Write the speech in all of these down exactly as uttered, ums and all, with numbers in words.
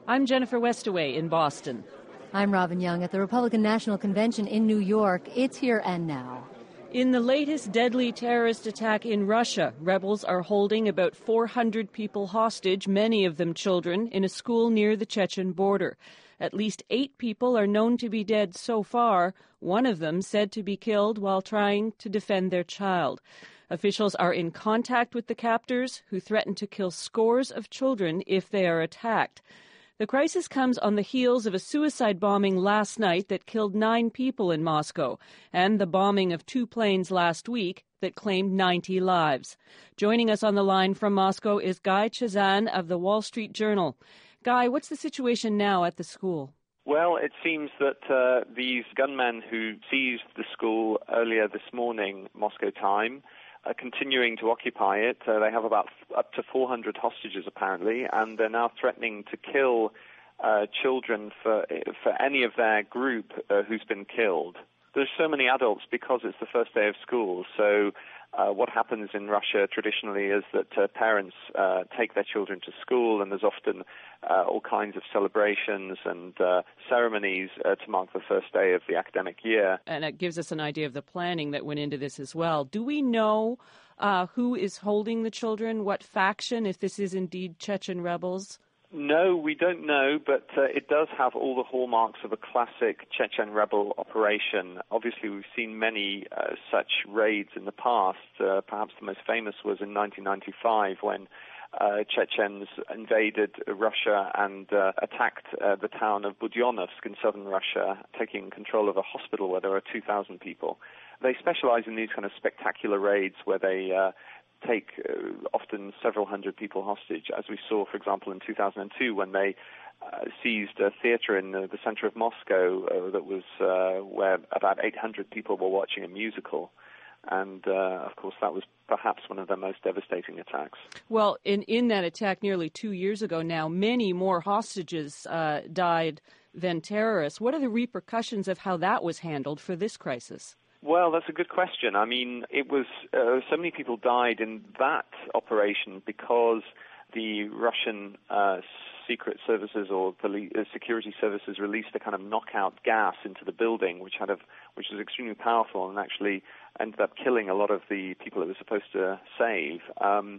I'm Jennifer Westaway in Boston. I'm Robin Young at the Republican National Convention in New York. It's here and now. In the latest deadly terrorist attack in Russia, rebels are holding about four hundred people hostage, many of them children, in a school near the Chechen border. At least eight people are known to be dead so far, one of them said to be killed while trying to defend their child. Officials are in contact with the captors, who threaten to kill scores of children if they are attacked. The crisis comes on the heels of a suicide bombing last night that killed nine people in Moscow, and the bombing of two planes last week that claimed ninety lives. Joining us on the line from Moscow is Guy Chazan of the Wall Street Journal. Guy, what's the situation now at the school? Well, it seems that uh, these gunmen who seized the school earlier this morning, Moscow time, are continuing to occupy it. Uh, they have about f- up to four hundred hostages, apparently, and they're now threatening to kill uh, children for for any of their group uh, who's been killed. There's so many adults because it's the first day of school, so uh, what happens in Russia traditionally is that uh, parents uh, take their children to school, and there's often uh, all kinds of celebrations and uh, ceremonies uh, to mark the first day of the academic year. And it gives us an idea of the planning that went into this as well. Do we know uh, who is holding the children, what faction, if this is indeed Chechen rebels? No, we don't know, but uh, it does have all the hallmarks of a classic Chechen rebel operation. Obviously, we've seen many uh, such raids in the past. Uh, perhaps the most famous was in nineteen ninety-five when uh, Chechens invaded Russia and uh, attacked uh, the town of Budyonnovsk in southern Russia, taking control of a hospital where there were two thousand people. They specialize in these kind of spectacular raids where they uh, take uh, often several hundred people hostage, as we saw, for example, in two thousand two when they uh, seized a theater in uh, the center of Moscow uh, that was uh, where about eight hundred people were watching a musical. And, uh, of course, that was perhaps one of the most devastating attacks. Well, in, in that attack nearly two years ago now, many more hostages uh, died than terrorists. What are the repercussions of how that was handled for this crisis? Well, that's a good question. I mean, it was uh, so many people died in that operation because the Russian uh, secret services or police, uh, security services released a kind of knockout gas into the building, which had a, which was extremely powerful and actually ended up killing a lot of the people it was supposed to save. Um,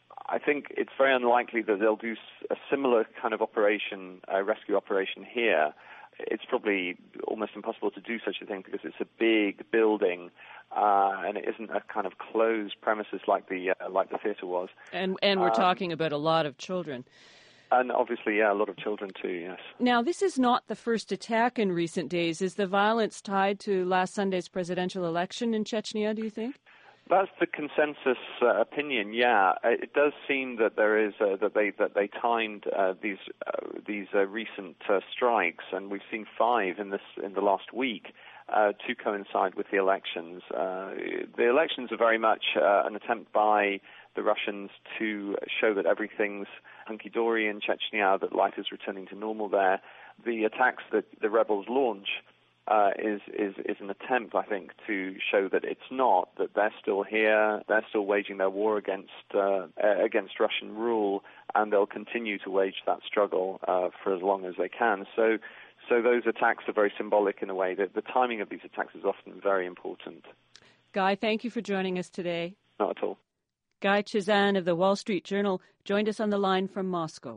I think it's very unlikely that they'll do a similar kind of operation, uh, rescue operation here. It's probably almost impossible to do such a thing because it's a big building uh, and it isn't a kind of closed premises like the uh, like the theater was. And and we're um, talking about a lot of children. And obviously, yeah, a lot of children too, yes. Now, this is not the first attack in recent days. Is the violence tied to last Sunday's presidential election in Chechnya, do you think? That's the consensus uh, opinion. Yeah, it does seem that there is uh, that they that they timed uh, these uh, these uh, recent uh, strikes, and we've seen five in this in the last week uh, to coincide with the elections. Uh, the elections are very much uh, an attempt by the Russians to show that everything's hunky-dory in Chechnya, that life is returning to normal there. The attacks that the rebels launch Uh, is, is is an attempt, I think, to show that it's not, that they're still here, they're still waging their war against uh, against Russian rule, and they'll continue to wage that struggle uh, for as long as they can. So, so those attacks are very symbolic in a way. That the timing of these attacks is often very important. Guy, thank you for joining us today. Not at all. Guy Chazan of the Wall Street Journal joined us on the line from Moscow.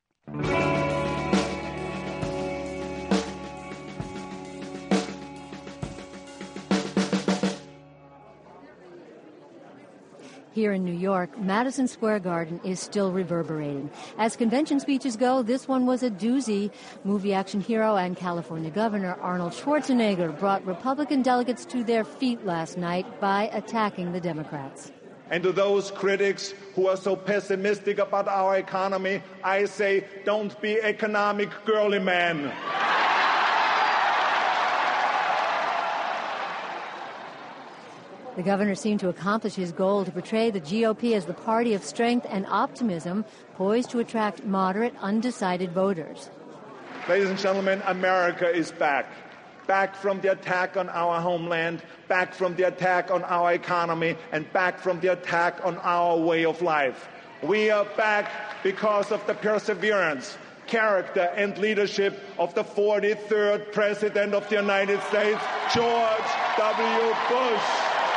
Here in New York, Madison Square Garden is still reverberating. As convention speeches go, this one was a doozy. Movie action hero and California Governor Arnold Schwarzenegger brought Republican delegates to their feet last night by attacking the Democrats. And to those critics who are so pessimistic about our economy, I say, don't be economic girly man. The governor seemed to accomplish his goal to portray the G O P as the party of strength and optimism, poised to attract moderate, undecided voters. Ladies and gentlemen, America is back. Back from the attack on our homeland, back from the attack on our economy, and back from the attack on our way of life. We are back because of the perseverance, character and leadership of the forty-third President of the United States, George W. Bush.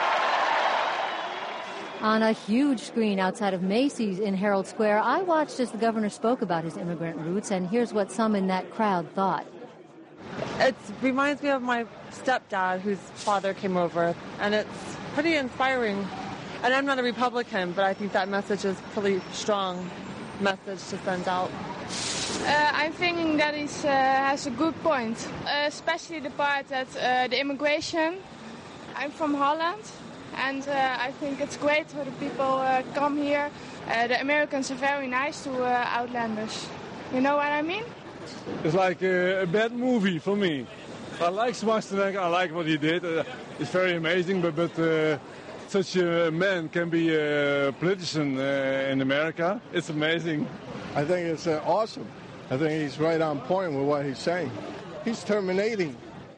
On a huge screen outside of Macy's in Herald Square, I watched as the governor spoke about his immigrant roots, and here's what some in that crowd thought. It reminds me of my stepdad, whose father came over, and it's pretty inspiring. And I'm not a Republican, but I think that message is a pretty strong message to send out. Uh, I'm thinking that he uh, has a good point, uh, especially the part that uh, the immigration. I'm from Holland, and uh, I think it's great for the people uh, come here. Uh, the Americans are very nice to uh, outlanders. You know what I mean? It's like a, a bad movie for me. I like Schwarzenegger, I like what he did. Uh, it's very amazing, but, but uh, such a man can be a politician uh, in America. It's amazing. I think it's uh, awesome. I think he's right on point with what he's saying. He's terminating.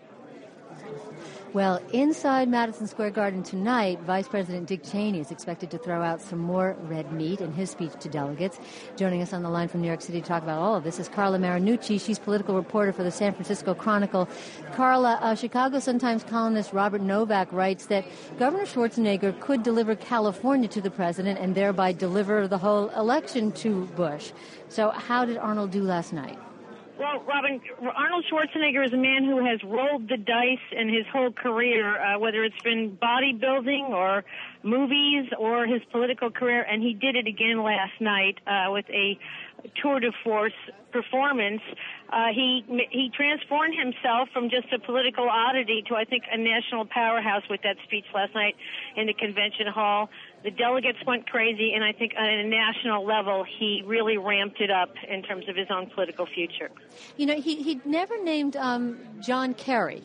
Well, inside Madison Square Garden tonight, Vice President Dick Cheney is expected to throw out some more red meat in his speech to delegates. Joining us on the line from New York City to talk about all of this is Carla Marinucci. She's political reporter for the San Francisco Chronicle. Carla, uh, Chicago Sun-Times columnist Robert Novak writes that Governor Schwarzenegger could deliver California to the president and thereby deliver the whole election to Bush. So how did Arnold do last night? Well, Robin, Arnold Schwarzenegger is a man who has rolled the dice in his whole career, uh, whether it's been bodybuilding or movies or his political career, and he did it again last night uh, with a tour de force performance. Uh, he he transformed himself from just a political oddity to, I think, a national powerhouse with that speech last night in the convention hall. The delegates went crazy, and I think on a national level, he really ramped it up in terms of his own political future. You know, he he never named um, John Kerry.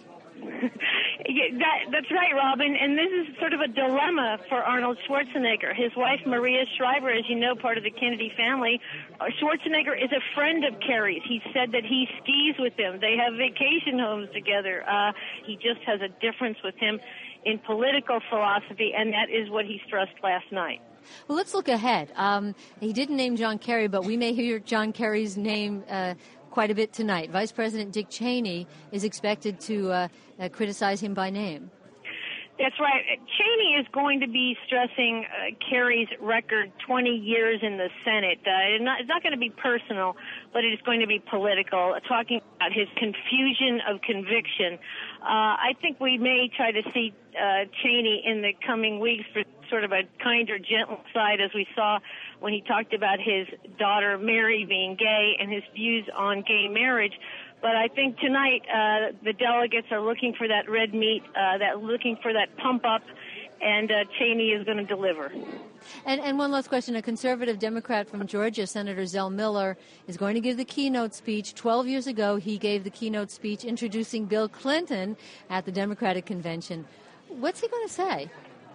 Yeah, that, that's right, Robin. And this is sort of a dilemma for Arnold Schwarzenegger. His wife, Maria Shriver, as you know, part of the Kennedy family. Uh, Schwarzenegger is a friend of Kerry's. He said that he skis with him. They have vacation homes together. Uh, he just has a difference with him in political philosophy, and that is what he stressed last night. Well, let's look ahead. Um, he didn't name John Kerry, but we may hear John Kerry's name uh, quite a bit tonight. Vice President Dick Cheney is expected to uh, uh, criticize him by name. That's right. Cheney is going to be stressing uh, Kerry's record twenty years in the Senate. Uh, it's not, it's not going to be personal, but it is going to be political, uh, talking about his confusion of conviction. Uh, I think we may try to see uh, Cheney in the coming weeks for sort of a kinder, gentle side, as we saw when he talked about his daughter Mary being gay and his views on gay marriage. But I think tonight uh, the delegates are looking for that red meat, uh, that looking for that pump up, and uh, Cheney is going to deliver. And, and one last question. A conservative Democrat from Georgia, Senator Zell Miller, is going to give the keynote speech. Twelve years ago, he gave the keynote speech introducing Bill Clinton at the Democratic Convention. What's he going to say?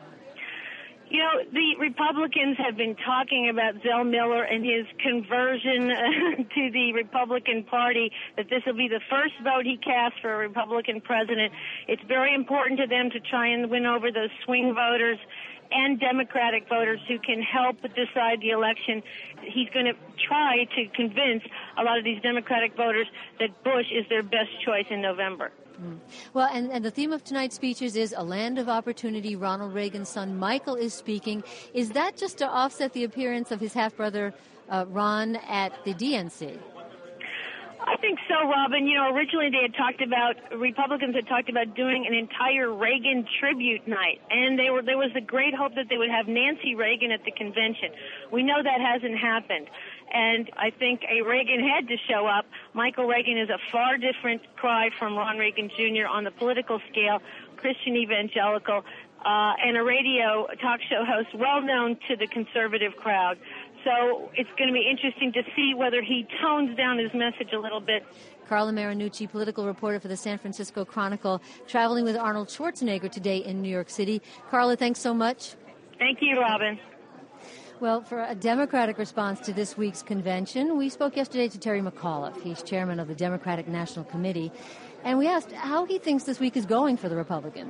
You know, the Republicans have been talking about Zell Miller and his conversion uh, to the Republican Party, that this will be the first vote he casts for a Republican president. It's very important to them to try and win over those swing voters and Democratic voters who can help decide the election. He's going to try to convince a lot of these Democratic voters that Bush is their best choice in November. Well, and, and the theme of tonight's speeches is a land of opportunity. Ronald Reagan's son Michael is speaking. Is that just to offset the appearance of his half-brother uh, Ron at the D N C? I think so, Robin. You know, originally they had talked about, Republicans had talked about doing an entire Reagan tribute night, and they were there was the great hope that they would have Nancy Reagan at the convention. We know that hasn't happened. And I think a Reagan had to show up. Michael Reagan is a far different cry from Ron Reagan Junior on the political scale, Christian evangelical, uh, and a radio talk show host well known to the conservative crowd. So it's going to be interesting to see whether he tones down his message a little bit. Carla Marinucci, political reporter for the San Francisco Chronicle, traveling with Arnold Schwarzenegger today in New York City. Carla, thanks so much. Thank you, Robin. Well, for a Democratic response to this week's convention, we spoke yesterday to Terry McAuliffe. He's chairman of the Democratic National Committee, and we asked how he thinks this week is going for the Republicans.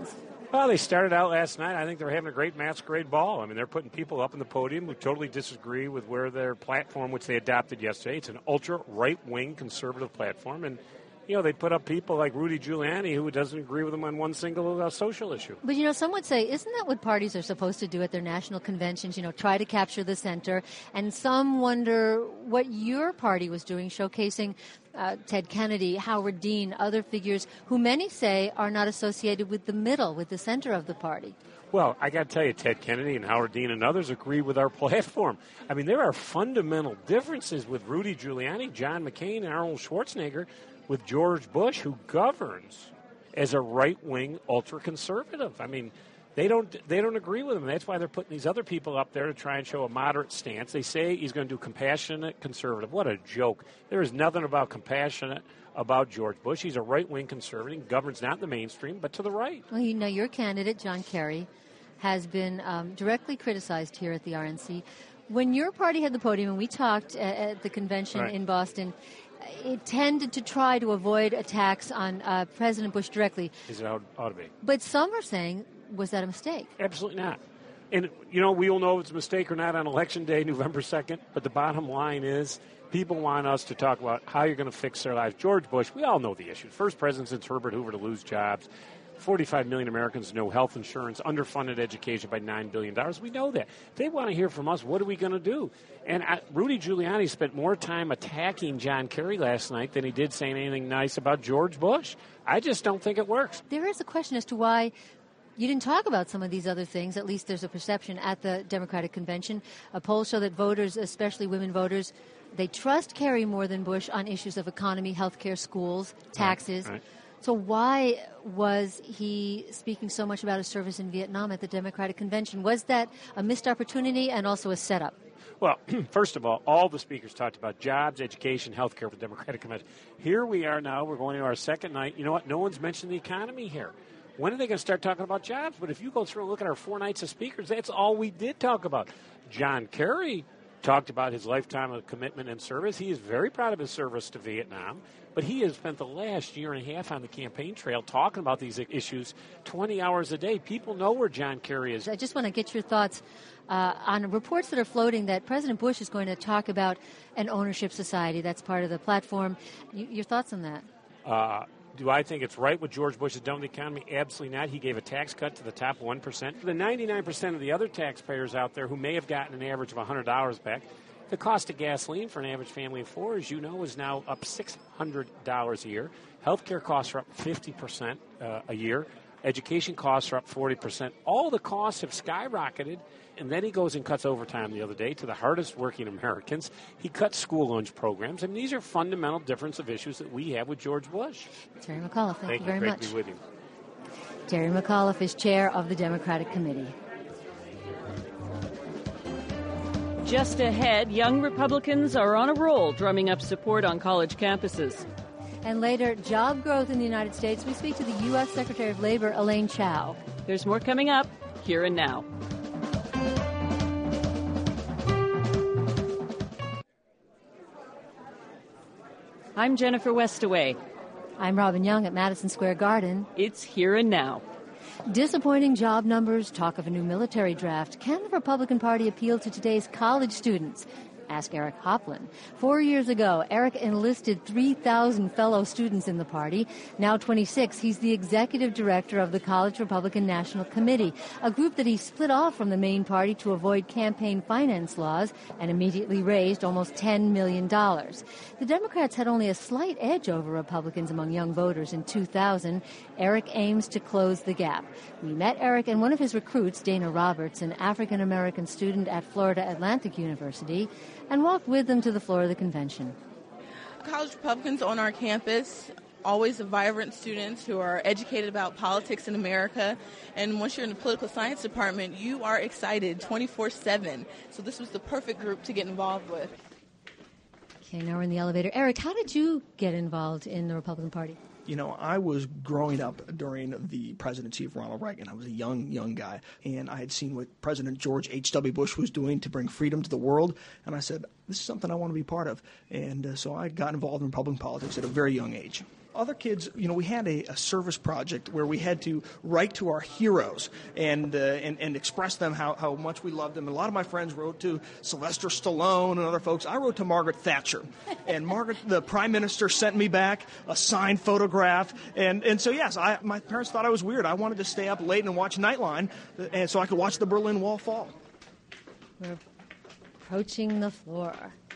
Well, they started out last night. I think they're having a great masquerade ball. I mean, they're putting people up in the podium who totally disagree with where their platform, which they adopted yesterday. It's an ultra-right-wing conservative platform. And, you know, they put up people like Rudy Giuliani who doesn't agree with them on one single uh, social issue. But, you know, some would say, isn't that what parties are supposed to do at their national conventions, you know, try to capture the center? And some wonder what your party was doing, showcasing uh, Ted Kennedy, Howard Dean, other figures who many say are not associated with the middle, with the center of the party. Well, I got to tell you, Ted Kennedy and Howard Dean and others agree with our platform. I mean, there are fundamental differences with Rudy Giuliani, John McCain, and Arnold Schwarzenegger with George Bush, who governs as a right-wing ultra-conservative. I mean, they don't they don't agree with him. That's why they're putting these other people up there to try and show a moderate stance. They say he's going to do compassionate conservative. What a joke. There is nothing about compassionate about George Bush. He's a right-wing conservative, governs not in the mainstream, but to the right. Well, you know, your candidate, John Kerry, has been um, directly criticized here at the R N C. When your party had the podium and we talked at, at the convention right. in Boston, it tended to try to avoid attacks on uh, President Bush directly. As it ought, ought to be. But some are saying, was that a mistake? Absolutely not. And, you know, we will know if it's a mistake or not on Election Day, November second. But the bottom line is people want us to talk about how you're going to fix their lives. George Bush, we all know the issue. First president since Herbert Hoover to lose jobs. forty-five million Americans, no health insurance, underfunded education by nine billion dollars. We know that. They want to hear from us, what are we going to do? And I, Rudy Giuliani spent more time attacking John Kerry last night than he did saying anything nice about George Bush. I just don't think it works. There is a question as to why you didn't talk about some of these other things. At least there's a perception at the Democratic Convention. A poll show that voters, especially women voters, they trust Kerry more than Bush on issues of economy, health care, schools, taxes. Right, right. So why was he speaking so much about his service in Vietnam at the Democratic Convention? Was that a missed opportunity and also a setup? Well, first of all, all the speakers talked about jobs, education, health care for the Democratic Convention. Here we are now. We're going to our second night. You know what? No one's mentioned the economy here. When are they going to start talking about jobs? But if you go through and look at our four nights of speakers, that's all we did talk about. John Kerry talked about his lifetime of commitment and service. He is very proud of his service to Vietnam, but he has spent the last year and a half on the campaign trail talking about these issues twenty hours a day. People know where John Kerry is. I just want to get your thoughts uh, on reports that are floating that President Bush is going to talk about an ownership society. That's part of the platform. Y- your thoughts on that? Uh, Do I think it's right what George Bush has done to the economy? Absolutely not. He gave a tax cut to the top one percent. For the ninety-nine percent of the other taxpayers out there who may have gotten an average of one hundred dollars back, the cost of gasoline for an average family of four, as you know, is now up six hundred dollars a year. Healthcare costs are up fifty percent uh, a year. Education costs are up forty percent. All the costs have skyrocketed. And then he goes and cuts overtime the other day to the hardest working Americans. He cuts school lunch programs. I mean, these are fundamental difference of issues that we have with George Bush. Terry McAuliffe, thank, thank you very Great much. To be with you. Terry McAuliffe is chair of the Democratic Committee. Just ahead, young Republicans are on a roll, drumming up support on college campuses. And later, job growth in the United States. We speak to the U S Secretary of Labor, Elaine Chao. There's more coming up here and now. I'm Jennifer Westaway. I'm Robin Young at Madison Square Garden. It's Here and Now. Disappointing job numbers, talk of a new military draft. Can the Republican Party appeal to today's college students? Ask Eric Hoplin. Four years ago, Eric enlisted three thousand fellow students in the party. Now twenty-six, he's the executive director of the College Republican National Committee, a group that he split off from the main party to avoid campaign finance laws and immediately raised almost ten million dollars. The Democrats had only a slight edge over Republicans among young voters in two thousand. Eric aims to close the gap. We met Eric and one of his recruits, Dana Roberts, an African-American student at Florida Atlantic University, and walked with them to the floor of the convention. College Republicans on our campus, always vibrant students who are educated about politics in America. And once you're in the political science department, you are excited twenty-four seven. So this was the perfect group to get involved with. Okay, now we're in the elevator. Eric, how did you get involved in the Republican Party? You know, I was growing up during the presidency of Ronald Reagan. I was a young, young guy, and I had seen what President George H W. Bush was doing to bring freedom to the world, and I said, this is something I want to be part of. And uh, so I got involved in Republican politics at a very young age. Other kids, you know, we had a, a service project where we had to write to our heroes and uh, and, and express them how, how much we loved them. And a lot of my friends wrote to Sylvester Stallone and other folks. I wrote to Margaret Thatcher. And Margaret, the Prime Minister, sent me back a signed photograph. And, and so, yes, I, my parents thought I was weird. I wanted to stay up late and watch Nightline and so I could watch the Berlin Wall fall. We're approaching the floor,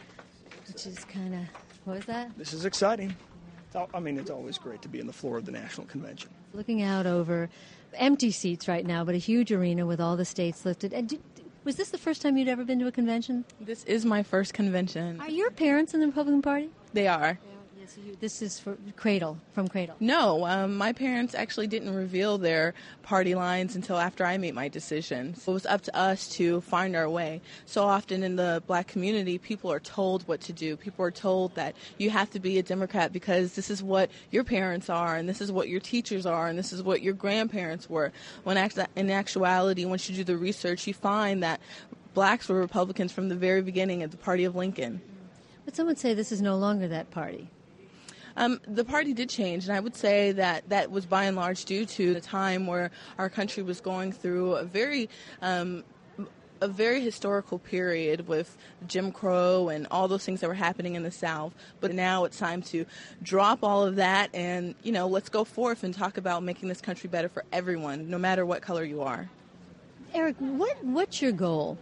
which is kind of, what was that? This is exciting. I mean, it's always great to be on the floor of the National Convention. Looking out over empty seats right now, but a huge arena with all the states lifted. And did, was this the first time you'd ever been to a convention? This is my first convention. Are your parents in the Republican Party? They are. Yes, you, this is for Cradle, from Cradle. No, um, my parents actually didn't reveal their party lines until after I made my decision. So it was up to us to find our way. So often in the black community, people are told what to do. People are told that you have to be a Democrat because this is what your parents are, and this is what your teachers are, and this is what your grandparents were. When in actuality, once you do the research, you find that blacks were Republicans from the very beginning at the Party of Lincoln. But some would say this is no longer that party. Um, the party did change, and I would say that that was by and large due to the time where our country was going through a very um, a very historical period with Jim Crow and all those things that were happening in the South. But now it's time to drop all of that and, you know, let's go forth and talk about making this country better for everyone, no matter what color you are. Eric, what what's your goal?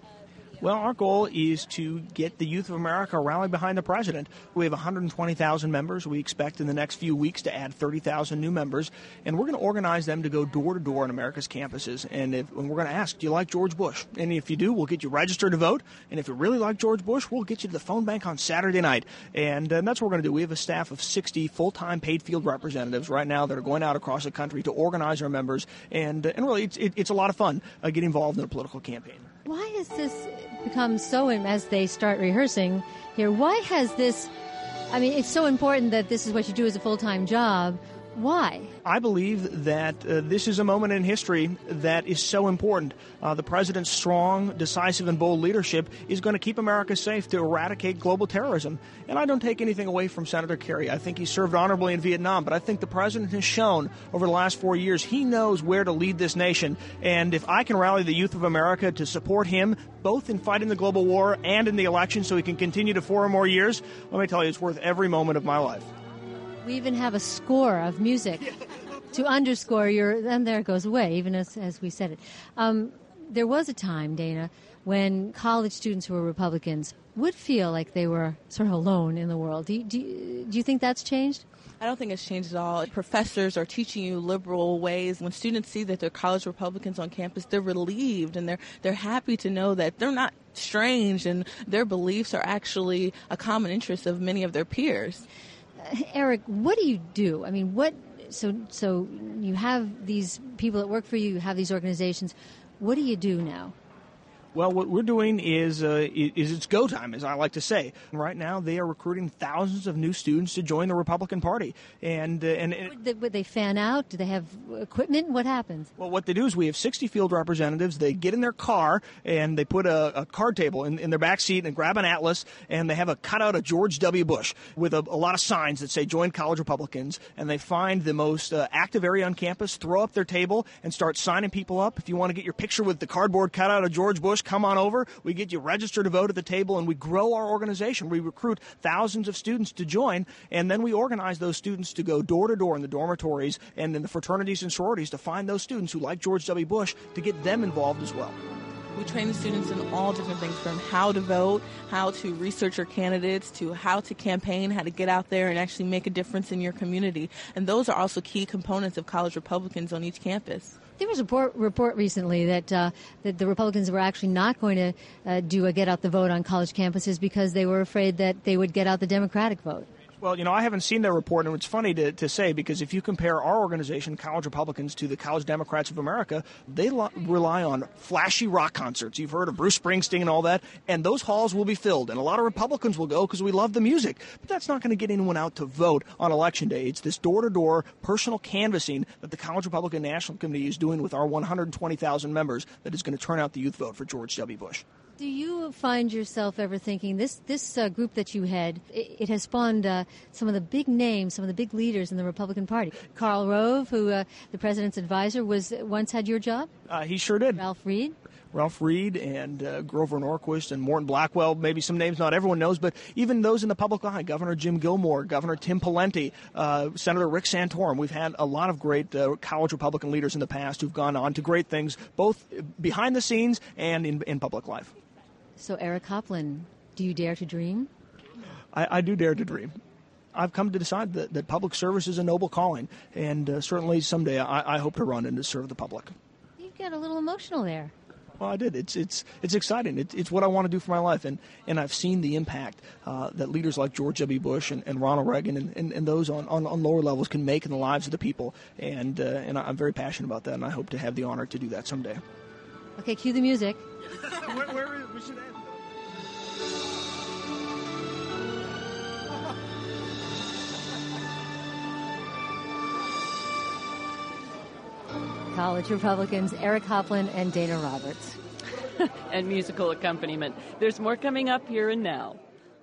Well, our goal is to get the youth of America rallied behind the president. We have one hundred twenty thousand members. We expect in the next few weeks to add thirty thousand new members. And we're going to organize them to go door to door on America's campuses. And, if, and we're going to ask, do you like George Bush? And if you do, we'll get you registered to vote. And if you really like George Bush, we'll get you to the phone bank on Saturday night. And, and that's what we're going to do. We have a staff of sixty full-time paid field representatives right now that are going out across the country to organize our members. And, and really, it's, it, it's a lot of fun uh, getting involved in a political campaign. Why has this become so, as they start rehearsing here, why has this, I mean, it's so important that this is what you do as a full-time job. Why? I believe that uh, this is a moment in history that is so important. Uh, the president's strong, decisive, and bold leadership is going to keep America safe to eradicate global terrorism. And I don't take anything away from Senator Kerry. I think he served honorably in Vietnam, but I think the president has shown over the last four years he knows where to lead this nation. And if I can rally the youth of America to support him, both in fighting the global war and in the election so he can continue to four or more years, let me tell you, it's worth every moment of my life. We even have a score of music to underscore your, and there it goes away, even as, as we said it. Um, there was a time, Dana, when college students who were Republicans would feel like they were sort of alone in the world. Do you, do you, do you think that's changed? I don't think it's changed at all. Professors are teaching you liberal ways. When students see that they're college Republicans on campus, they're relieved and they're they're happy to know that they're not strange and their beliefs are actually a common interest of many of their peers. Eric, what do you do? I mean, what? So, so you have these people that work for you. You have these organizations. What do you do now? Well, what we're doing is uh, is it's go time, as I like to say. Right now, they are recruiting thousands of new students to join the Republican Party, and uh, and, and would, they, would they fan out? Do they have equipment? What happens? Well, what they do is we have sixty field representatives. They get in their car and they put a, a card table in, in their back seat and grab an atlas, and they have a cutout of George W. Bush with a, a lot of signs that say "Join College Republicans," and they find the most uh, active area on campus, throw up their table, and start signing people up. If you want to get your picture with the cardboard cutout of George Bush, come on over. We get you registered to vote at the table, and we grow our organization. We recruit thousands of students to join, and then we organize those students to go door to door in the dormitories and in the fraternities and sororities to find those students who like George W. Bush to get them involved as well. We train the students in all different things, from how to vote, how to research your candidates, to how to campaign, how to get out there and actually make a difference in your community. And those are also key components of college Republicans on each campus. There was a report, report recently that uh, that the Republicans were actually not going to uh, do a get out the vote on college campuses because they were afraid that they would get out the Democratic vote. Well, you know, I haven't seen their report, and it's funny to, to say, because if you compare our organization, College Republicans, to the College Democrats of America, they lo- rely on flashy rock concerts. You've heard of Bruce Springsteen and all that, and those halls will be filled, and a lot of Republicans will go because we love the music. But that's not going to get anyone out to vote on Election Day. It's this door-to-door personal canvassing that the College Republican National Committee is doing with our one hundred twenty thousand members that is going to turn out the youth vote for George W. Bush. Do you find yourself ever thinking, this this uh, group that you head, it, it has spawned uh, some of the big names, some of the big leaders in the Republican Party. Karl Rove, who uh, the president's advisor, was once had your job? Uh, he sure did. Ralph Reed? Ralph Reed and uh, Grover Norquist and Morton Blackwell, maybe some names not everyone knows, but even those in the public eye, Governor Jim Gilmore, Governor Tim Pawlenty, uh, Senator Rick Santorum. We've had a lot of great uh, college Republican leaders in the past who've gone on to great things, both behind the scenes and in, in public life. So, Eric Copland, do you dare to dream? I, I do dare to dream. I've come to decide that, that public service is a noble calling, and uh, certainly someday I, I hope to run and to serve the public. You got a little emotional there. Well, I did. It's it's it's exciting. It, it's what I want to do for my life, and, and I've seen the impact uh, that leaders like George W. Bush and, and Ronald Reagan and, and, and those on, on, on lower levels can make in the lives of the people, and uh, and I'm very passionate about that, and I hope to have the honor to do that someday. Okay, cue the music. where, where is, we should end. College Republicans Eric Copland and Dana Roberts. And musical accompaniment. There's more coming up here and now.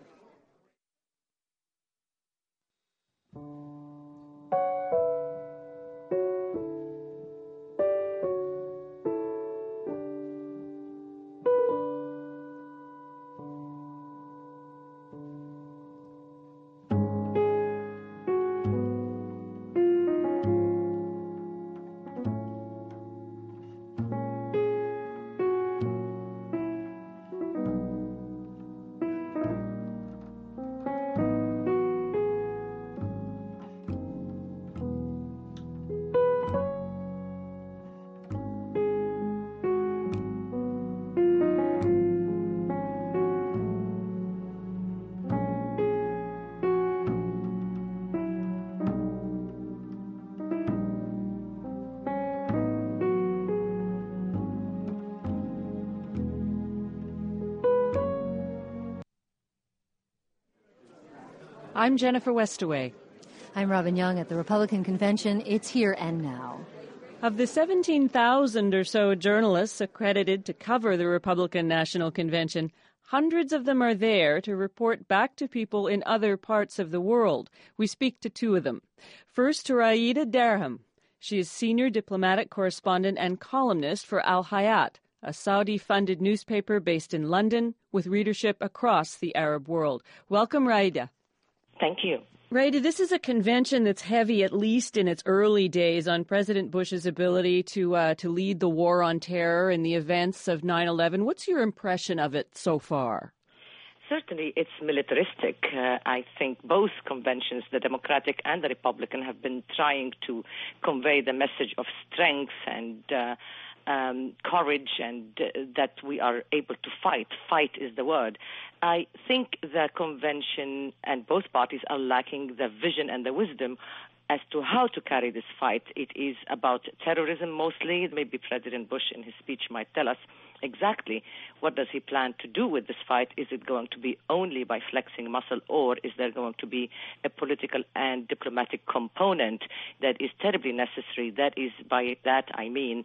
I'm Jennifer Westaway. I'm Robin Young at the Republican Convention. It's here and now. Of the seventeen thousand or so journalists accredited to cover the Republican National Convention, hundreds of them are there to report back to people in other parts of the world. We speak to two of them. First, to Raida Darham. She is senior diplomatic correspondent and columnist for Al Hayat, a Saudi-funded newspaper based in London with readership across the Arab world. Welcome, Raida. Thank you. Raida, this is a convention that's heavy, at least in its early days, on President Bush's ability to uh, to lead the war on terror and the events of nine eleven. What's your impression of it so far? Certainly, it's militaristic. Uh, I think both conventions, the Democratic and the Republican, have been trying to convey the message of strength and uh, um, courage and uh, that we are able to fight. Fight is the word. I think the convention and both parties are lacking the vision and the wisdom as to how to carry this fight. It is about terrorism mostly. Maybe President Bush in his speech might tell us exactly what does he plan to do with this fight. Is it going to be only by flexing muscle, or is there going to be a political and diplomatic component that is terribly necessary? That is, by that I mean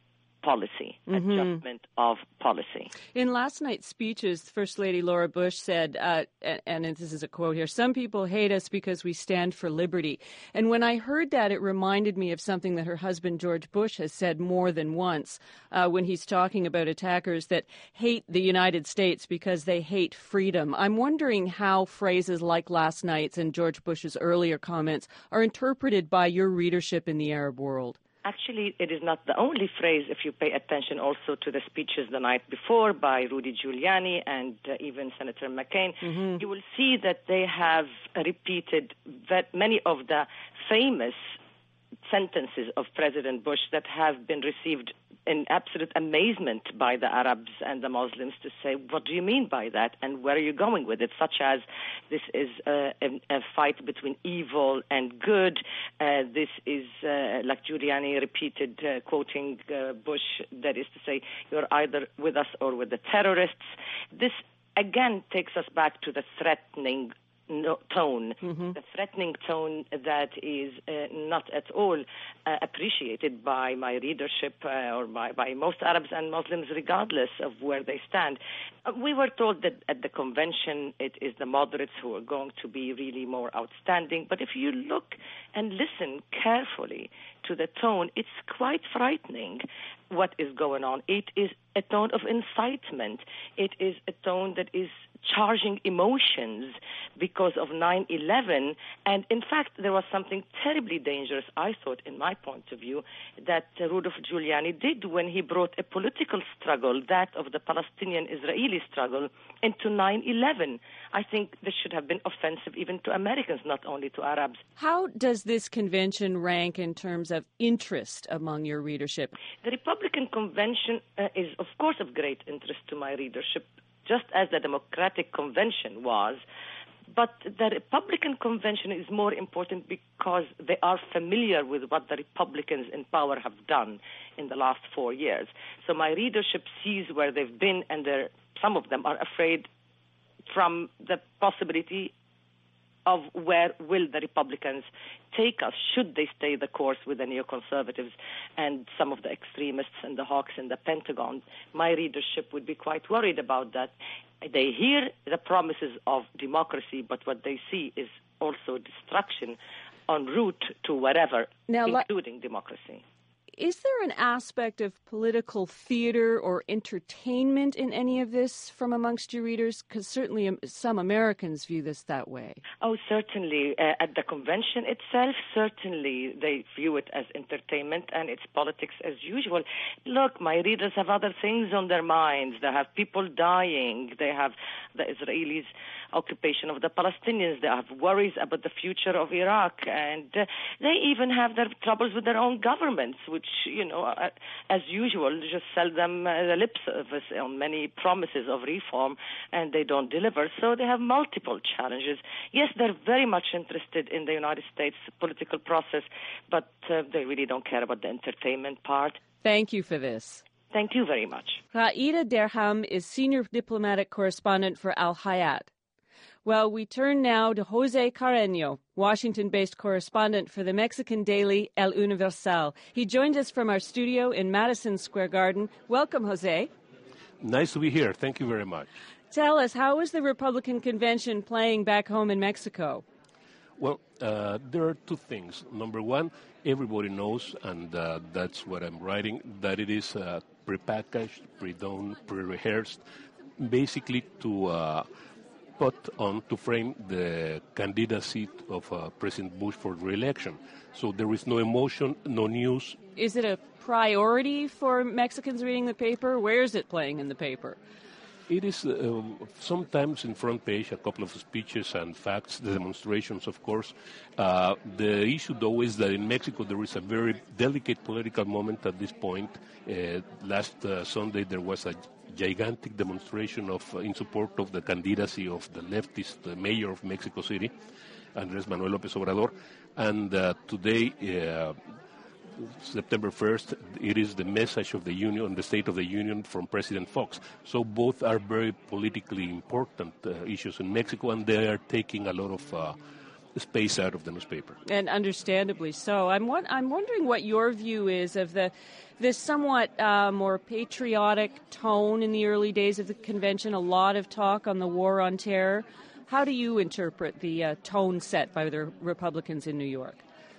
policy, mm-hmm. adjustment of policy. In last night's speeches, First Lady Laura Bush said, uh, and, and this is a quote here, "Some people hate us because we stand for liberty." And when I heard that, it reminded me of something that her husband, George Bush, has said more than once uh, when he's talking about attackers that hate the United States because they hate freedom. I'm wondering how phrases like last night's and George Bush's earlier comments are interpreted by your readership in the Arab world. Actually, it is not the only phrase. If you pay attention also to the speeches the night before by Rudy Giuliani and uh, even Senator McCain, mm-hmm. you will see that they have repeated that many of the famous sentences of President Bush that have been received in absolute amazement by the Arabs and the Muslims to say, what do you mean by that and where are you going with it? Such as, this is uh, a, a fight between evil and good. Uh, this is, uh, like Giuliani repeated, uh, quoting uh, Bush, that is to say, you're either with us or with the terrorists. This, again, takes us back to the threatening no, tone, mm-hmm. the threatening tone that is uh, not at all uh, appreciated by my readership uh, or by, by most Arabs and Muslims, regardless of where they stand. Uh, we were told that at the convention it is the moderates who are going to be really more outstanding. But if you look and listen carefully to the tone, it's quite frightening what is going on. It is a tone of incitement. It is a tone that is charging emotions because of nine eleven. And in fact, there was something terribly dangerous, I thought, in my point of view, that uh, Rudolph Giuliani did when he brought a political struggle, that of the Palestinian-Israeli struggle, into nine eleven. I think this should have been offensive even to Americans, not only to Arabs. How does this convention rank in terms of interest among your readership? The Republican convention uh, is, of course, of great interest to my readership, just as the Democratic convention was. But the Republican convention is more important because they are familiar with what the Republicans in power have done in the last four years. So my readership sees where they've been, and some of them are afraid from the possibility of where will the Republicans take us, should they stay the course with the neoconservatives and some of the extremists and the hawks in the Pentagon. My readership would be quite worried about that. They hear the promises of democracy, but what they see is also destruction en route to whatever, now, including democracy. Is there an aspect of political theater or entertainment in any of this from amongst your readers? Because certainly some Americans view this that way. Oh, certainly. Uh, at the convention itself, certainly they view it as entertainment, and it's politics as usual. Look, my readers have other things on their minds. They have people dying. They have the Israelis' occupation of the Palestinians. They have worries about the future of Iraq. And uh, they even have their troubles with their own governments, which, you know, uh, as usual, just sell them uh, the lip service on many promises of reform, and they don't deliver. So they have multiple challenges. Yes, they're very much interested in the United States political process, but uh, they really don't care about the entertainment part. Thank you for this. Thank you very much. Raida Derham is Senior Diplomatic Correspondent for Al Hayat. Well, we turn now to Jose Carreño, Washington-based correspondent for the Mexican daily El Universal. He joined us from our studio in Madison Square Garden. Welcome, Jose. Nice to be here. Thank you very much. Tell us, how is the Republican convention playing back home in Mexico? Well, uh, there are two things. Number one, everybody knows, and uh, that's what I'm writing, that it is uh, prepackaged, pre-done, pre-rehearsed, basically to uh, put on to frame the candidacy of uh, President Bush for re-election. So there is no emotion, no news. Is it a priority for Mexicans reading the paper? Where is it playing in the paper? It is uh, sometimes in front page, a couple of speeches and facts, the demonstrations, of course. Uh, the issue, though, is that in Mexico there is a very delicate political moment at this point. Uh, last uh, Sunday there was a gigantic demonstration of uh, in support of the candidacy of the leftist uh, mayor of Mexico City, Andrés Manuel López Obrador. And uh, today, uh, September first, it is the message of the Union, the State of the Union from President Fox. So both are very politically important uh, issues in Mexico, and they are taking a lot of uh, space out of the newspaper. And understandably so. I'm, one, I'm wondering what your view is of the this somewhat uh, more patriotic tone in the early days of the convention, a lot of talk on the war on terror. How do you interpret the uh, tone set by the Republicans in New York?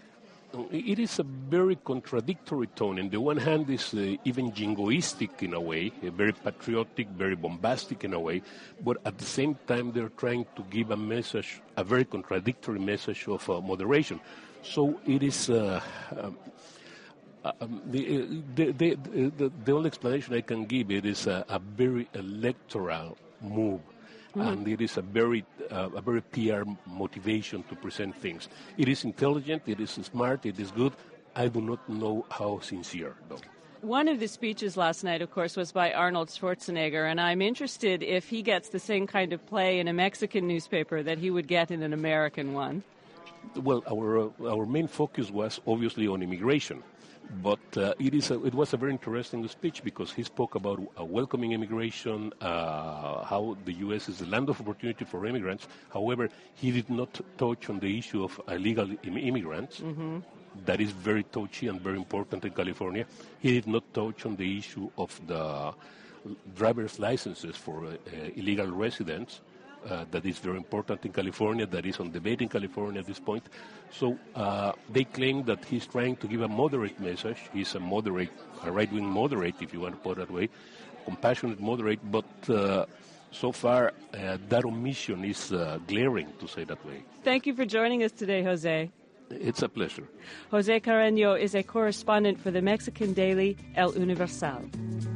It is a very contradictory tone. On the one hand, it's uh, even jingoistic in a way, uh, very patriotic, very bombastic in a way, but at the same time they're trying to give a message, a very contradictory message of uh, moderation. So it is... Uh, um, um, the, the, the, the, the only explanation I can give it is a, a very electoral move. Mm-hmm. And it is a very, uh, a very P R motivation to present things. It is intelligent, it is smart, it is good. I do not know how sincere, though. One of the speeches last night, of course, was by Arnold Schwarzenegger, and I'm interested if he gets the same kind of play in a Mexican newspaper that he would get in an American one. Well, our uh, our main focus was obviously on immigration. But uh, it is a, it was a very interesting speech because he spoke about uh, welcoming immigration, uh, how the U S is a land of opportunity for immigrants. However, he did not touch on the issue of illegal Im- immigrants. Mm-hmm. That is very touchy and very important in California. He did not touch on the issue of the driver's licenses for uh, uh, illegal residents. Uh, that is very important in California, that is on debate in California at this point. So uh, they claim that he's trying to give a moderate message. He's a moderate, a right-wing moderate, if you want to put it that way, compassionate moderate, but uh, so far uh, that omission is uh, glaring, to say that way. Thank you for joining us today, Jose. It's a pleasure. Jose Carreño is a correspondent for the Mexican daily El Universal.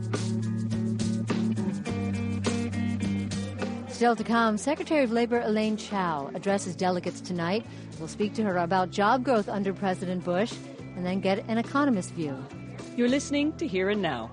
Still to come, Secretary of Labor Elaine Chao addresses delegates tonight. We'll speak to her about job growth under President Bush and then get an economist view. You're listening to Here and Now.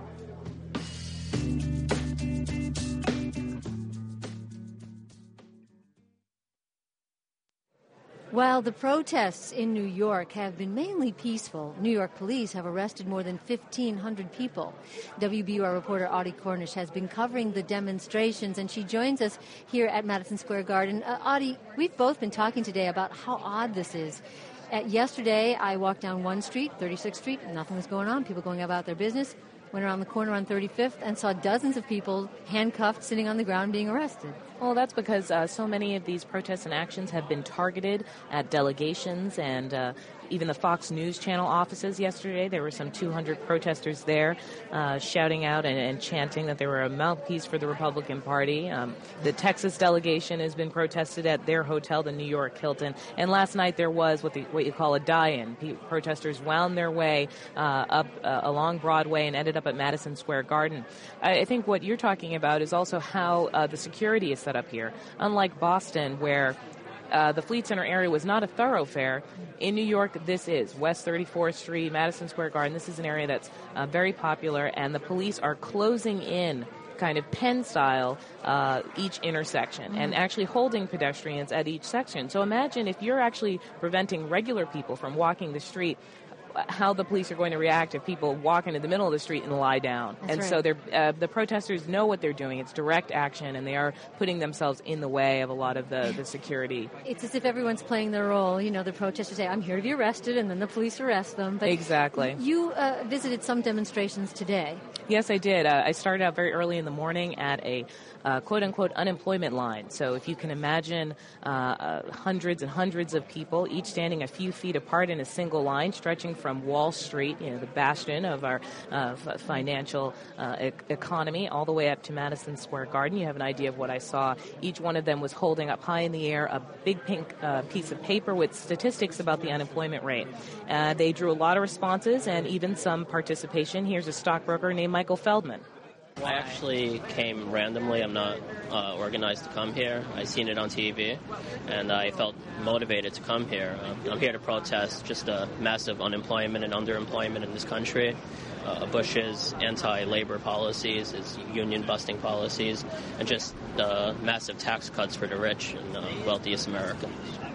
While the protests in New York have been mainly peaceful, New York police have arrested more than fifteen hundred people. W B U R reporter Audie Cornish has been covering the demonstrations, and she joins us here at Madison Square Garden. Uh, Audie, we've both been talking today about how odd this is. Uh, yesterday, I walked down one street, thirty-sixth Street, and nothing was going on. People going about their business. Went around the corner on thirty-fifth and saw dozens of people handcuffed, sitting on the ground, being arrested. Well, that's because uh, so many of these protests and actions have been targeted at delegations and uh, even the Fox News Channel offices yesterday. There were some two hundred protesters there uh, shouting out and, and chanting that they were a mouthpiece for the Republican Party. Um, the Texas delegation has been protested at their hotel, the New York Hilton. And last night there was what, the, what you call a die-in. P- protesters wound their way uh, up uh, along Broadway and ended up at Madison Square Garden. I, I think what you're talking about is also how uh, the security is set up here. Unlike Boston, where Uh, the Fleet Center area was not a thoroughfare. In New York, this is West thirty-fourth Street, Madison Square Garden. This is an area that's uh, very popular, and the police are closing in kind of pen style uh, each intersection mm-hmm. and actually holding pedestrians at each section. So imagine if you're actually preventing regular people from walking the street, how the police are going to react if people walk into the middle of the street and lie down. That's and right. so they're, uh, the protesters know what they're doing. It's direct action, and they are putting themselves in the way of a lot of the, the security. It's as if everyone's playing their role. You know, the protesters say, I'm here to be arrested, and then the police arrest them. But exactly. You uh, visited some demonstrations today. Yes, I did. Uh, I started out very early in the morning at a uh, quote-unquote unemployment line. So if you can imagine uh, uh, hundreds and hundreds of people, each standing a few feet apart in a single line, stretching from Wall Street, you know, the bastion of our uh, f- financial uh, e- economy, all the way up to Madison Square Garden. You have an idea of what I saw. Each one of them was holding up high in the air a big pink uh, piece of paper with statistics about the unemployment rate. Uh, they drew a lot of responses and even some participation. Here's a stockbroker named Michael Feldman. I actually came randomly. I'm not uh, organized to come here. I seen it on T V, and I felt motivated to come here. Uh, I'm here to protest just the massive unemployment and underemployment in this country, uh, Bush's anti-labor policies, his union-busting policies, and just the massive tax cuts for the rich and uh, wealthiest Americans.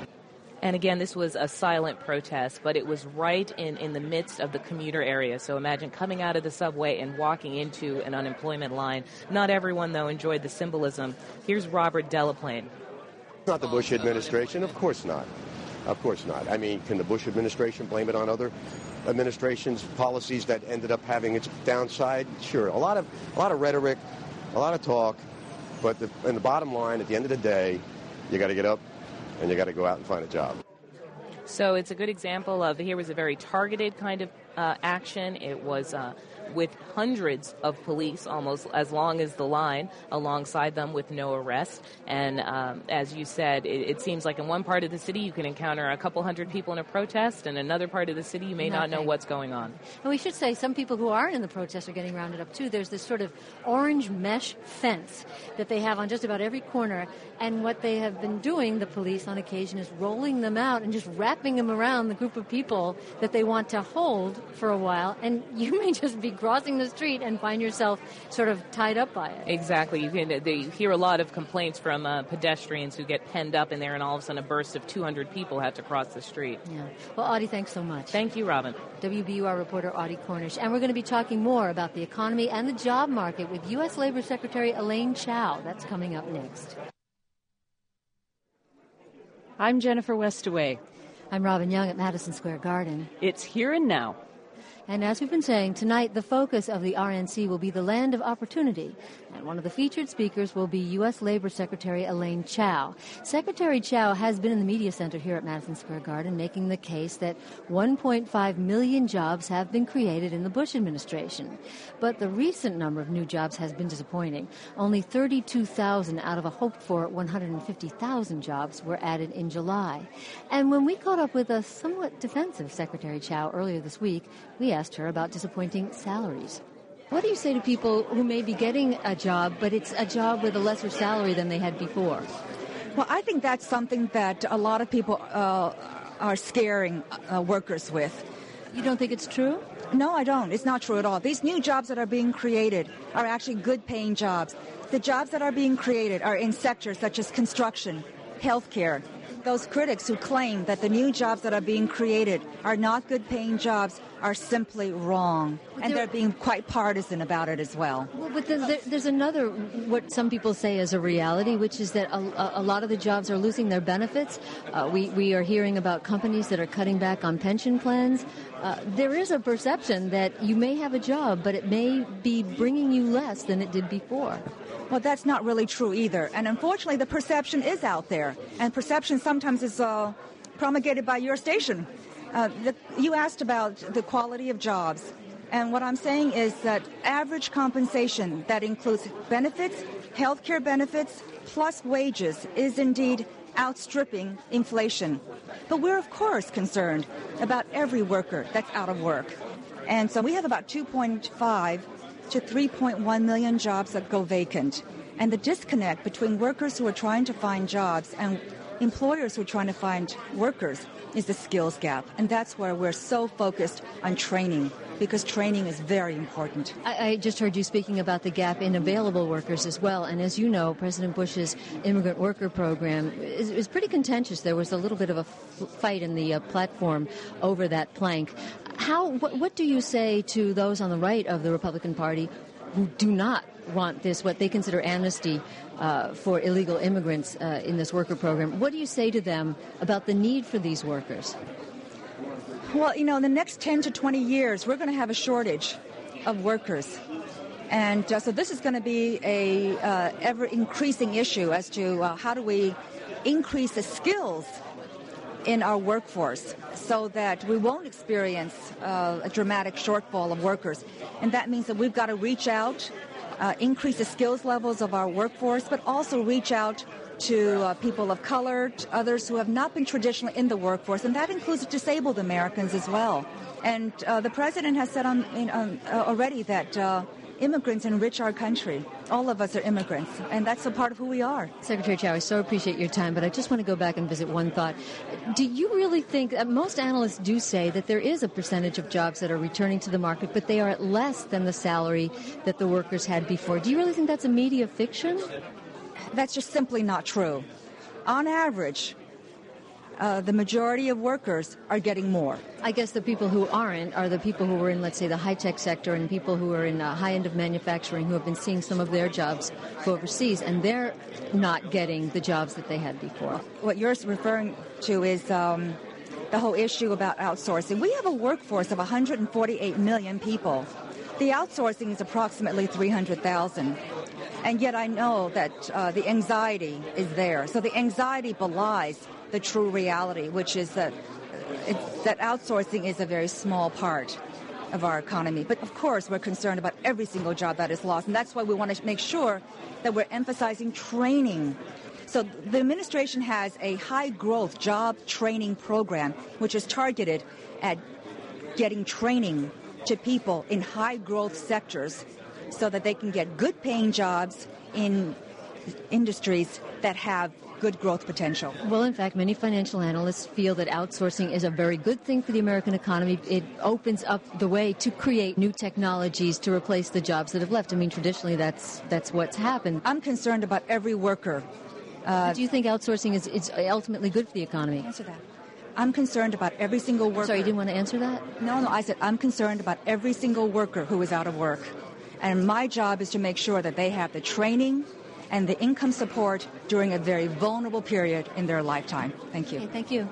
And again, this was a silent protest, but it was right in, in the midst of the commuter area. So imagine coming out of the subway and walking into an unemployment line. Not everyone, though, enjoyed the symbolism. Here's Robert Delaplane. Not the Bush administration. Of course not. Of course not. I mean, can the Bush administration blame it on other administrations' policies that ended up having its downside? Sure. A lot of, a lot of rhetoric, a lot of talk, but the, and the bottom line, at the end of the day, you got to get up and you got to go out and find a job. So it's a good example of, here was a very targeted kind of uh, action. It was uh, with hundreds of police, almost as long as the line, alongside them with no arrest. And um, as you said, it, it seems like in one part of the city you can encounter a couple hundred people in a protest, and another part of the city you may Nothing. not know what's going on. And we should say some people who aren't in the protests are getting rounded up too. There's this sort of orange mesh fence that they have on just about every corner, and what they have been doing, the police on occasion, is rolling them out and just wrapping them around the group of people that they want to hold for a while, and you may just be crossing the street and find yourself sort of tied up by it. Exactly. You, can, they hear a lot of complaints from uh, pedestrians who get penned up in there, and all of a sudden a burst of two hundred people have to cross the street. Yeah. Well, Audie, thanks so much. Thank you, Robin. W B U R reporter Audie Cornish. And we're going to be talking more about the economy and the job market with U S Labor Secretary Elaine Chao. That's coming up next. I'm Jennifer Westaway. I'm Robin Young at Madison Square Garden. It's Here and Now. And as we've been saying, tonight the focus of the R N C will be the land of opportunity. And one of the featured speakers will be U S Labor Secretary Elaine Chao. Secretary Chao has been in the media center here at Madison Square Garden making the case that one point five million jobs have been created in the Bush administration. But the recent number of new jobs has been disappointing. Only thirty-two thousand out of a hoped-for one hundred fifty thousand jobs were added in July. And when we caught up with a somewhat defensive Secretary Chao earlier this week, we asked her about disappointing salaries. What do you say to people who may be getting a job, but it's a job with a lesser salary than they had before? Well, I think that's something that a lot of people uh, are scaring uh, workers with. You don't think it's true? No, I don't. It's not true at all. These new jobs that are being created are actually good-paying jobs. The jobs that are being created are in sectors such as construction, healthcare. Those critics who claim that the new jobs that are being created are not good-paying jobs are simply wrong. And they're being quite partisan about it as well. Well, but then there, there's another, what some people say is a reality, which is that a, a lot of the jobs are losing their benefits. Uh, we, we are hearing about companies that are cutting back on pension plans. Uh, there is a perception that you may have a job, but it may be bringing you less than it did before. Well, that's not really true either. And unfortunately, the perception is out there. And perception sometimes is uh, promulgated by your station. Uh, the, you asked about the quality of jobs. And what I'm saying is that average compensation that includes benefits, health care benefits, plus wages is indeed outstripping inflation. But we're, of course, concerned about every worker that's out of work. And so we have about two point five to three point one million jobs that go vacant. And the disconnect between workers who are trying to find jobs and employers who are trying to find workers is the skills gap. And that's where we're so focused on training, because training is very important. I, I just heard you speaking about the gap in available workers as well. And as you know, President Bush's immigrant worker program is, is pretty contentious. There was a little bit of a f- fight in the uh, platform over that plank. How? What, what do you say to those on the right of the Republican Party who do not want this, what they consider amnesty uh, for illegal immigrants uh, in this worker program? What do you say to them about the need for these workers? Well, you know, in the next ten to twenty years, we're going to have a shortage of workers. And uh, so this is going to be a uh, ever-increasing issue as to uh, how do we increase the skills in our workforce so that we won't experience uh, a dramatic shortfall of workers. And that means that we've got to reach out, uh, increase the skills levels of our workforce, but also reach out to uh, people of color, to others who have not been traditionally in the workforce, and that includes disabled Americans as well. And uh, the president has said on, in, on, uh, already that uh, immigrants enrich our country. All of us are immigrants, and that's a part of who we are. Secretary Chao, I so appreciate your time, but I just want to go back and visit one thought. Do you really think, uh, most analysts do say that there is a percentage of jobs that are returning to the market, but they are at less than the salary that the workers had before. Do you really think that's a media fiction? That's just simply not true. On average, uh, the majority of workers are getting more. I guess the people who aren't are the people who are in, let's say, the high-tech sector and people who are in uh, high-end of manufacturing who have been seeing some of their jobs go overseas, and they're not getting the jobs that they had before. What you're referring to is um, the whole issue about outsourcing. We have a workforce of one hundred forty-eight million people. The outsourcing is approximately three hundred thousand. And yet I know that uh, the anxiety is there. So the anxiety belies the true reality, which is that it's, that outsourcing is a very small part of our economy. But of course, we're concerned about every single job that is lost. And that's why we want to make sure that we're emphasizing training. So the administration has a high-growth job training program, which is targeted at getting training to people in high-growth sectors so that they can get good-paying jobs in industries that have good growth potential. Well, in fact, many financial analysts feel that outsourcing is a very good thing for the American economy. It opens up the way to create new technologies to replace the jobs that have left. I mean, traditionally, that's that's what's happened. I'm concerned about every worker. Uh, Do you think outsourcing is, is ultimately good for the economy? Answer that. I'm concerned about every single worker. I'm sorry, you didn't want to answer that? No, no, I said I'm concerned about every single worker who is out of work. And my job is to make sure that they have the training and the income support during a very vulnerable period in their lifetime. Thank you. Okay, thank you.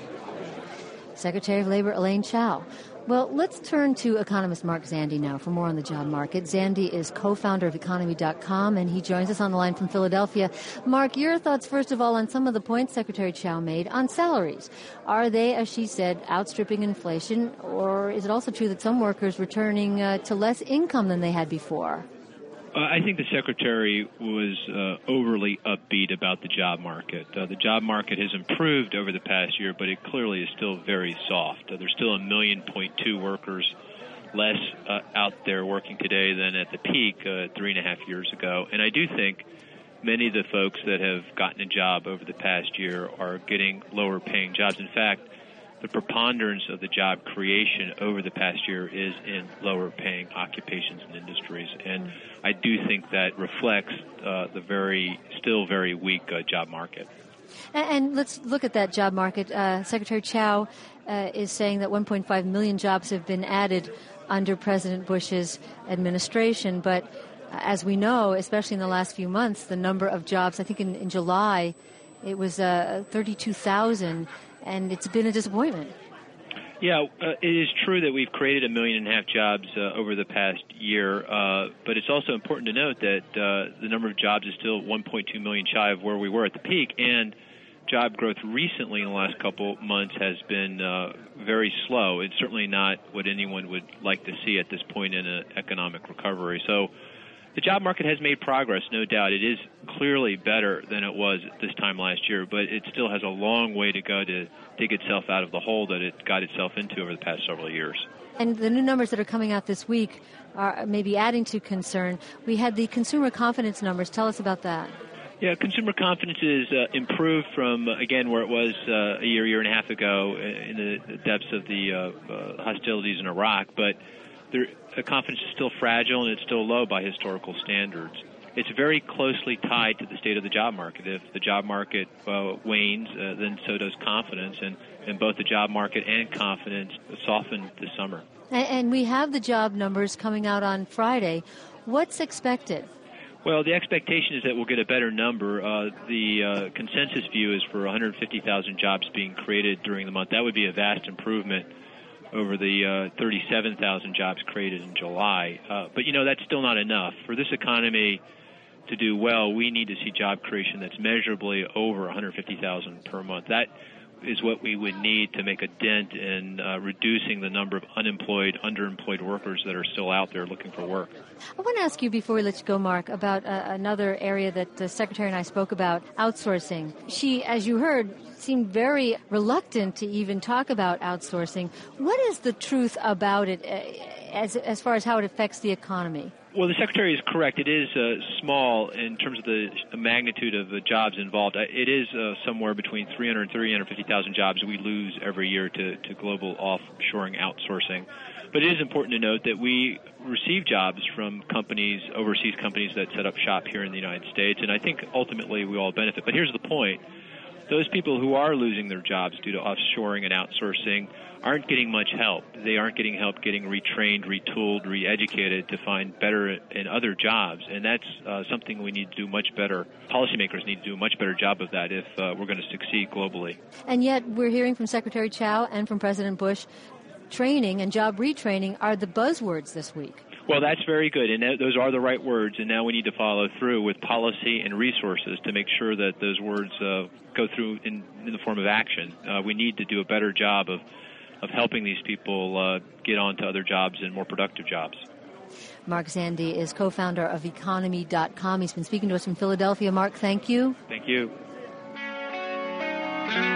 Secretary of Labor Elaine Chao. Well, let's turn to economist Mark Zandi now for more on the job market. Zandi is co-founder of economy dot com, and he joins us on the line from Philadelphia. Mark, your thoughts, first of all, on some of the points Secretary Chao made on salaries. Are they, as she said, outstripping inflation, or is it also true that some workers returning uh, to less income than they had before? Uh, I think the Secretary was uh, overly upbeat about the job market. Uh, the job market has improved over the past year, but it clearly is still very soft. Uh, there's still a million point two workers less uh, out there working today than at the peak uh, three and a half years ago. And I do think many of the folks that have gotten a job over the past year are getting lower paying jobs. In fact, the preponderance of the job creation over the past year is in lower paying occupations and industries. And I do think that reflects uh, the very, still very weak uh, job market. And, and let's look at that job market. Uh, Secretary Chao uh, is saying that one point five million jobs have been added under President Bush's administration. But as we know, especially in the last few months, the number of jobs, I think in, in July, it was uh, thirty-two thousand. And it's been a disappointment. Yeah, uh, it is true that we've created a million and a half jobs uh, over the past year, uh, but it's also important to note that uh, the number of jobs is still one point two million shy of where we were at the peak, and job growth recently in the last couple months has been uh, very slow. It's certainly not what anyone would like to see at this point in an economic recovery. So the job market has made progress, no doubt. It is clearly better than it was this time last year, but it still has a long way to go to dig itself out of the hole that it got itself into over the past several years. And the new numbers that are coming out this week are maybe adding to concern. We had the consumer confidence numbers. Tell us about that. Yeah, consumer confidence is uh, improved from, uh, again, where it was uh, a year, year and a half ago in the depths of the uh, uh, hostilities in Iraq, but there, the confidence is still fragile and it's still low by historical standards. It's very closely tied to the state of the job market. If the job market uh, wanes, uh, then so does confidence, and, and both the job market and confidence softened this summer. And, and we have the job numbers coming out on Friday. What's expected? Well, the expectation is that we'll get a better number. Uh, the uh, consensus view is for one hundred fifty thousand jobs being created during the month. That would be a vast improvement over the uh, thirty-seven thousand jobs created in July. Uh, but, you know, that's still not enough. For this economy to do well, we need to see job creation that's measurably over one hundred fifty thousand per month. That is what we would need to make a dent in uh, reducing the number of unemployed, underemployed workers that are still out there looking for work. I want to ask you before we let you go, Mark, about uh, another area that the Secretary and I spoke about, outsourcing. She, as you heard, seemed very reluctant to even talk about outsourcing. What is the truth about it uh, as, as far as how it affects the economy? Well, the Secretary is correct. It is uh, small in terms of the magnitude of the jobs involved. It is uh, somewhere between three hundred and three hundred fifty thousand jobs we lose every year to, to global offshoring outsourcing. But it is important to note that we receive jobs from companies, overseas companies that set up shop here in the United States, and I think ultimately we all benefit. But here's the point. Those people who are losing their jobs due to offshoring and outsourcing aren't getting much help. They aren't getting help getting retrained, retooled, re-educated to find better and other jobs. And that's uh, something we need to do much better. Policymakers need to do a much better job of that if uh, we're going to succeed globally. And yet we're hearing from Secretary Chao and from President Bush, training and job retraining are the buzzwords this week. Well, that's very good, and that, those are the right words, and now we need to follow through with policy and resources to make sure that those words uh, go through in, in the form of action. Uh, we need to do a better job of, of helping these people uh, get on to other jobs and more productive jobs. Mark Zandi is co-founder of economy dot com. He's been speaking to us from Philadelphia. Mark, thank you. Thank you.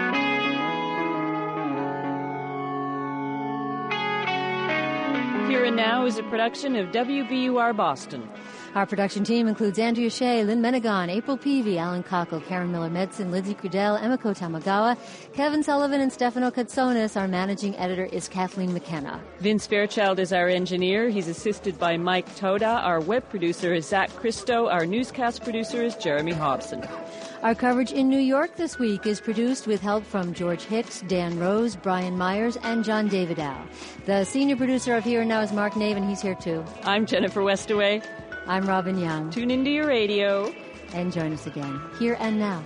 Here in and Now is a production of W B U R Boston. Our production team includes Andrea Shea, Lynn Menegon, April Peavy, Alan Cockle, Karen Miller-Medson, Lindsay Crudell, Emiko Tamagawa, Kevin Sullivan, and Stefano Katsonis. Our managing editor is Kathleen McKenna. Vince Fairchild is our engineer. He's assisted by Mike Toda. Our web producer is Zach Christo. Our newscast producer is Jeremy Hobson. Our coverage in New York this week is produced with help from George Hicks, Dan Rose, Brian Myers, and John Davidow. The senior producer of Here and Now is Mark Navin. He's here too. I'm Jennifer Westaway. I'm Robin Young. Tune into your radio. And join us again, Here and Now.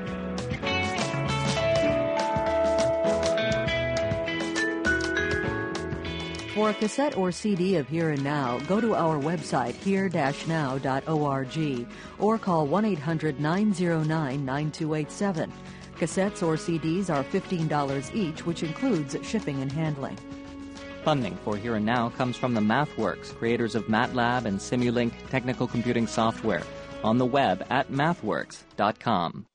For a cassette or C D of Here and Now, go to our website, here dash now dot org, or call one eight hundred nine oh nine nine two eight seven. Cassettes or C Ds are fifteen dollars each, which includes shipping and handling. Funding for Here and Now comes from the MathWorks, creators of MATLAB and Simulink technical computing software, on the web at mathworks dot com.